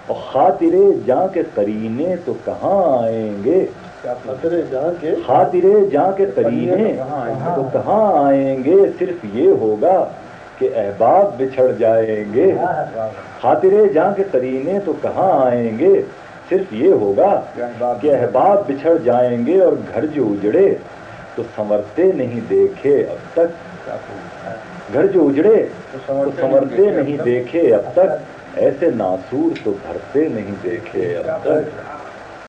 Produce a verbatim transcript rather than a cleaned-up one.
और खातिरे जां के करीने तो कहाँ आएंगे, खातिरे जां के खातिरे जां के करीने तो कहाँ आएंगे, सिर्फ ये होगा कि अहबाब बिछड़ जाएंगे। खातिरे जां के करीने तो कहाँ आएंगे, सिर्फ ये होगा कि अहबाब बिछड़ जाएंगे। और घर जो उजड़े तो संवरते नहीं देखे अब तक, घर जो उजड़े तो संवरते नहीं देखे अब तक, ऐसे नासूर तो भरते नहीं देखे अब तक।